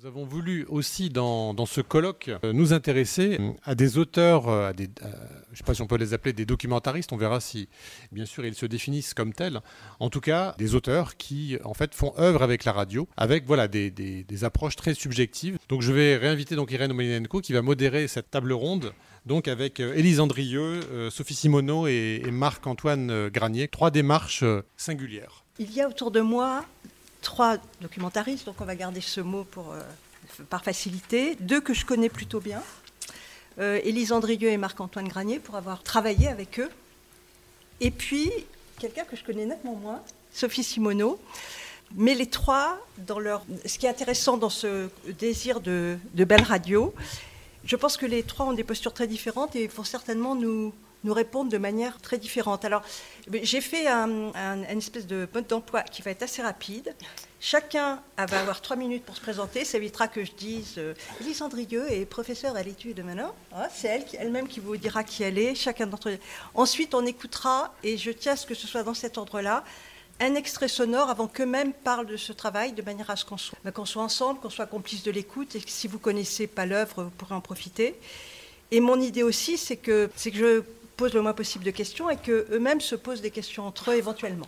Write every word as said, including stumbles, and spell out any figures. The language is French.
Nous avons voulu aussi dans, dans ce colloque euh, nous intéresser à des auteurs, à des, à, je ne sais pas si on peut les appeler des documentaristes, on verra si bien sûr ils se définissent comme tels. En tout cas, des auteurs qui en fait font œuvre avec la radio, avec voilà des, des, des approches très subjectives. Donc je vais réinviter donc Irène Omelinenko qui va modérer cette table ronde. Donc avec euh, Élise Andrieux, euh, Sophie Simoneau et, et Marc-Antoine euh, Granier, trois démarches euh, singulières. Il y a autour de moi trois documentaristes, donc on va garder ce mot pour, euh, par facilité, deux que je connais plutôt bien, euh, Élise Andrieux et Marc-Antoine Granier, pour avoir travaillé avec eux, et puis quelqu'un que je connais nettement moins, Sophie Simoneau. Mais les trois, dans leur, ce qui est intéressant dans ce désir de, de belle radio, je pense que les trois ont des postures très différentes et vont certainement nous, nous répondre de manière très différente. Alors, j'ai fait un, un, une espèce de mode d'emploi qui va être assez rapide. Chacun va avoir trois minutes pour se présenter. Ça évitera que je dise euh, « Élise Andrieux est professeure à l'étude maintenant. Ah, » C'est elle, elle-même qui vous dira qui elle est. Chacun d'entre eux. Ensuite, on écoutera, et je tiens à ce que ce soit dans cet ordre-là, un extrait sonore avant qu'eux-mêmes parlent de ce travail, de manière à ce qu'on soit, qu'on soit ensemble, qu'on soit complices de l'écoute, et que si vous ne connaissez pas l'œuvre, vous pourrez en profiter. Et mon idée aussi, c'est que, c'est que je pose le moins possible de questions et qu'eux-mêmes se posent des questions entre eux éventuellement.